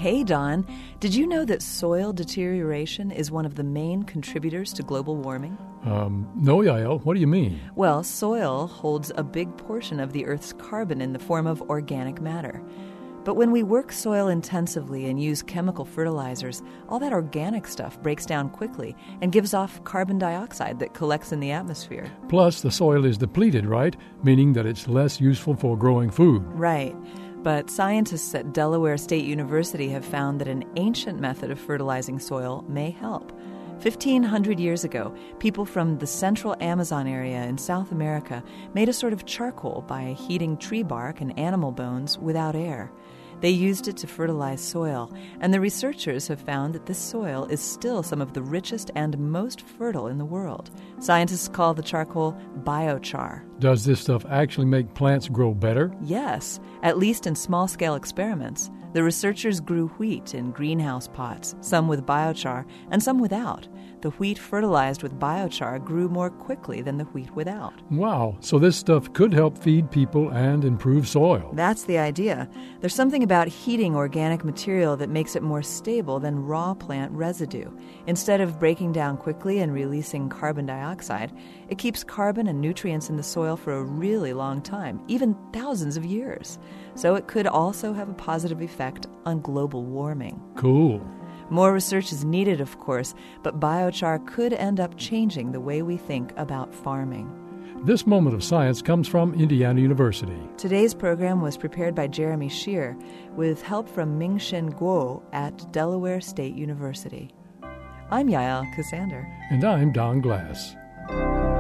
Hey, Don. Did you know that soil deterioration is one of the main contributors to global warming? No, Yael. What do you mean? Well, soil holds a big portion of the Earth's carbon in the form of organic matter. But when we work soil intensively and use chemical fertilizers, all that organic stuff breaks down quickly and gives off carbon dioxide that collects in the atmosphere. Plus, the soil is depleted, right? Meaning that it's less useful for growing food. Right. But scientists at Delaware State University have found that an ancient method of fertilizing soil may help. 1,500 years ago, people from the central Amazon area in South America made a sort of charcoal by heating tree bark and animal bones without air. They used it to fertilize soil, and the researchers have found that this soil is still some of the richest and most fertile in the world. Scientists call the charcoal biochar. Does this stuff actually make plants grow better? Yes, at least in small-scale experiments. The researchers grew wheat in greenhouse pots, some with biochar and some without. The wheat fertilized with biochar grew more quickly than the wheat without. Wow, so this stuff could help feed people and improve soil. That's the idea. There's something about heating organic material that makes it more stable than raw plant residue. Instead of breaking down quickly and releasing carbon dioxide, it keeps carbon and nutrients in the soil for a really long time, even thousands of years. So it could also have a positive effect on global warming. Cool. More research is needed, of course, but biochar could end up changing the way we think about farming. This moment of science comes from Indiana University. Today's program was prepared by Jeremy Shear with help from Ming-Shin Guo at Delaware State University. I'm Yael Cassander. And I'm Don Glass.